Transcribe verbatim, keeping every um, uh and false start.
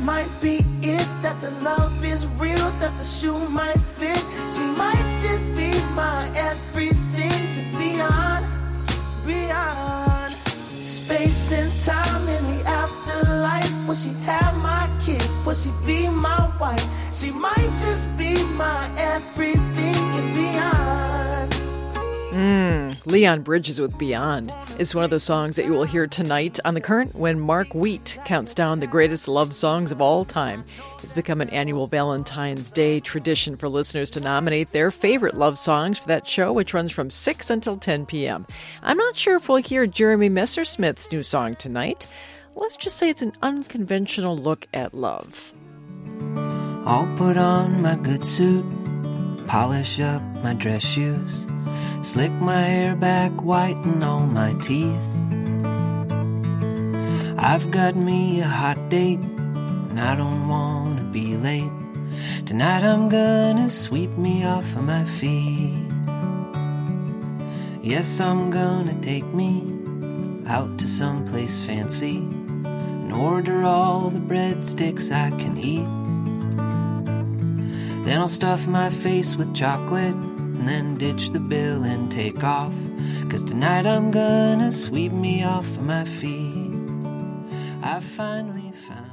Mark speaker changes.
Speaker 1: might be it, that the love is real, that the shoe might fit. She might just be my everything and beyond, beyond. Space and time in the afterlife. Will she have my kids? Will she be my wife? She might just be my everything and beyond.
Speaker 2: Mm, Leon Bridges with Beyond is one of the songs that you will hear tonight on The Current when Mark Wheat counts down the greatest love songs of all time. It's become an annual Valentine's Day tradition for listeners to nominate their favorite love songs for that show, which runs from six until ten p.m. I'm not sure if we'll hear Jeremy Messersmith's new song tonight. Let's just say it's an unconventional look at love.
Speaker 3: I'll put on my good suit, polish up my dress shoes, slick my hair back, whiten all my teeth. I've got me a hot date, and I don't want to be late. Tonight I'm gonna sweep me off of my feet. Yes, I'm gonna take me out to someplace fancy and order all the breadsticks I can eat. Then I'll stuff my face with chocolate and then ditch the bill and take off. 'Cause tonight I'm gonna sweep me off of my feet. I finally found